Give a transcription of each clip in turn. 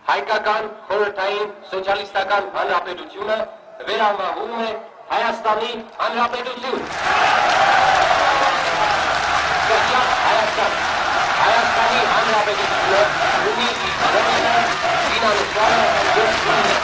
հայկական խորհրդային սոցիալիստական հանրապետությունը վերանվանվում է Հայաստանի Հանրապետություն։ Հայաստանի Հանրապետությունը ունի իրավունքը, զինանշանը և սույնը։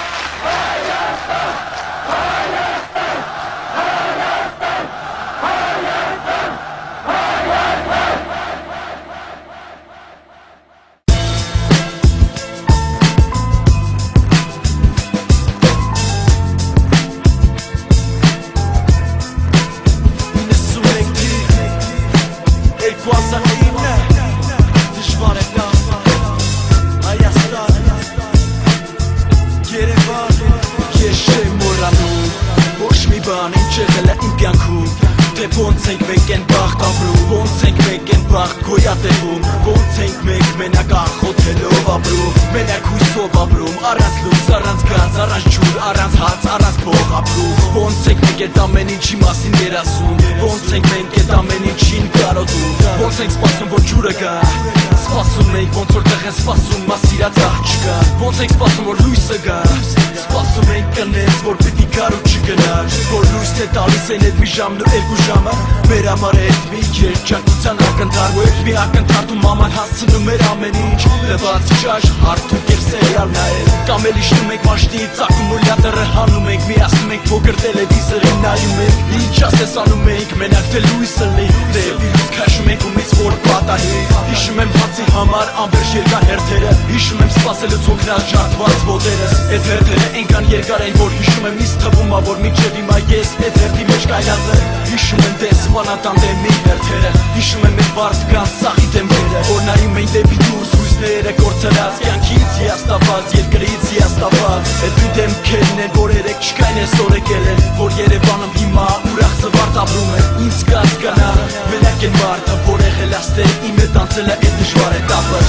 Ոնց ենք մեկ են բախտ ապրում, ոնց ենք մեկ են բախտ գոյատևում, ոնց ենք մեկ մենակ ախոթելով ապրում, մենակ հույսով ապրում, առանց լույս, առանց գանձ, առանց ջուր, առանց հաց, առանց փող ապրում, ոնց ենք մեկ այդ ամեն ինչի մասին երազում, ոնց ենք մենք այդ ամեն ինչին կարոտում, ոնց ենք սպասում որ ջուրը գա, սպասում ենք ոնց որտեղ են սպասում մասիրած աղջկա, ոնց ենք սպասում որ լույսը գա, սպասում ենք կնես որ պիտի գար ու չգնար, որ լույսն է տալիս են այդ մի ժամն ու երկու ժամը, մեր համար է այդ մի երջանկության ակնթար, ու այդ մի ակնթարթում մաման հասցնում էր ամեն ինչ, լվաց ճաշ, հարթ ու սերիալ նայել, կամ էլ իջնում ենք մաշտի ծակում ու լյատերը հանում ենք, միացնում ենք փոքր տելևիզորին նայում ենք, ինչ ասես անում ենք, մենակ թե լույսը լի, դեպի քաշում ենք ումից որ պատահի, հիշում եմ բացի համար անվերջ երկար հերթերը, հիշում եմ սպասելուց հոգնած ջարդված ոտերս, այդ հերթերը այնքան երկար են, որ հիշում եմ ինձ թվում ա, որ մինչև հիմա ես այդ հերթի մեջ կայլած եմ, հիշում եմ դեսպանան տանդեմի հերթերը, հիշում եմ այդ բարդ կան սաղի դեմքերը, որ նայում էին դեպի դուրս հույսները կորցրած, կյանքից հիաստապած, երկրից հիաստապած, այդ մի դեմքերն են, որ երեք չկային այսօր եկել են, որ Երևանում հիմա ուրախ զվարթ ապրում են, ինձ կհասկանա, մենակ են մարդը, որ եղել աստեր, իմ հետ անցել է այդ դժվար էտապը,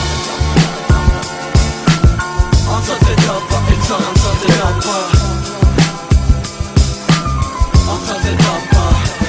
անցած էտապը, այդ սաղ անցած էտապը, անցած էտապը,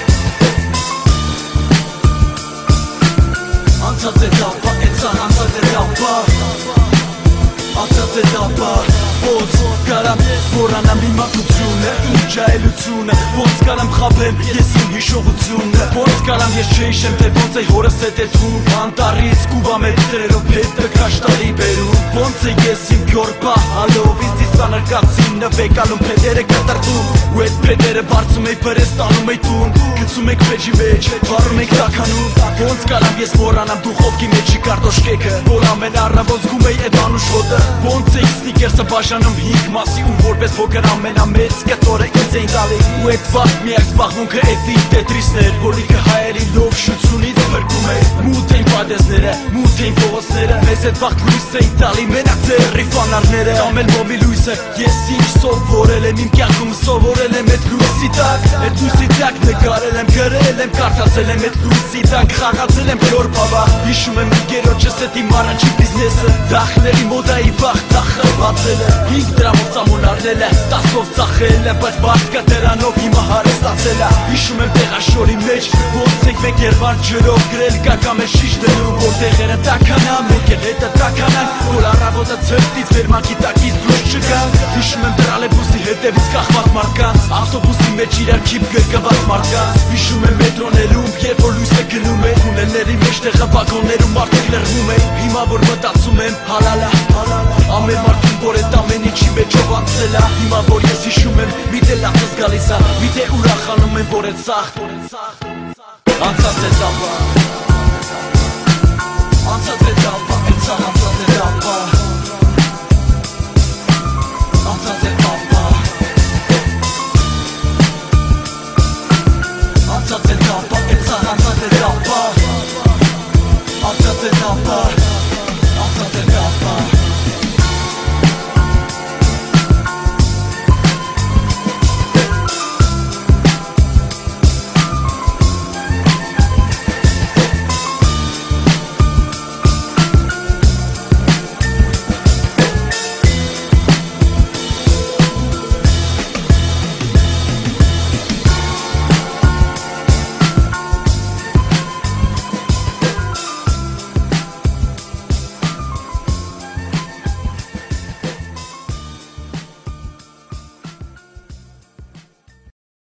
անցած էտապը, այդ սաղ անցած էտապը, անցած էտապը, ոնց կարամ մոռանամ իմ ակությունը, իմ ջահելությունը, ոնց կարամ խաբեմ ես իմ հիշողությունը, ոնց կարամ ես չհիշեմ թե ոնց է հորս հետ է թում, անտառից Կուբամ է դրերով հետը քաշտարի բերում, ոնց է ես իմ գորբա հալով ինձ ծանր կացին նվեկալում փետերը կտրտում, ու այդ փետերը բարձում էի վրես տանում էի տուն, գցում եք փեջի մեջ, վառում եք տականում, ոնց կարամ ես մոռանամ դուխովքի մեջի կարտոշկեքը, որ ամեն առավոտ զգում էի այդ անուշ հոտը, ոնց էի սնիկերսը բաժանում 5 մասի ու որպես փոքր ամենամեծ կտորը ինձ էին տալի, ու այդ վաղ միակ զբաղմունքը էդի տետրիսն էր, որ ինքը հայերի լով շությունից փրկում էր, մութ էին պատեզները, մութ էին փողոցները, մեզ այդ վաղ լույս էին տալի մենակ ձեռի ֆանարները, կամ էլ մոմի լույսը, ես ինչ սովորել եմ իմ կյանքում սովորել եմ այդ լույսի տակ, այդ լույսի տակ նկարել եմ, գրել եմ, կարդացել եմ այդ լույսի տակ, խաղացել եմ քյոր բաբա, հիշում եմ գերոջս այդ իմ առաջի բիզնեսը, դախների մոդայի վաղ տախը բացելը, 5 դրամով ծամոն առնել է, 10-ով ծախել է, բայց բարձկա դրանով հիմա հարստացել է, հիշում եմ տեղաշորի մեջ, ոնց ենք մեկ երվար ջրով գրել կակամ է շիշ դնում, որ տեղերը տականա, մեկ էլ հետը տականանք, որ առավոտը ցրտից վերմակի տակից դուրս չգան, հիշում եմ տրալեբուսի հետևից կախված մարդկանց, ավտոբուսի մեջ իրար քիպ գրկված մարդկանց, հիշում եմ մետրոներում, երբ որ լույսը գնում է, թունելների մեջ տեղը վագոններում մարդիկ լրվում են, հիմա որ մտածում եմ հալալա, ամեն մարդուն որ այդ ամեն ինչի մեջով անցել է, հիմա որ ես հիշում եմ, միտե լացս գալիս է, միտե ուրախանում եմ, որ այդ սաղ, անցած էտապը, անցած էտապը, այդ սաղ անցած էտապը,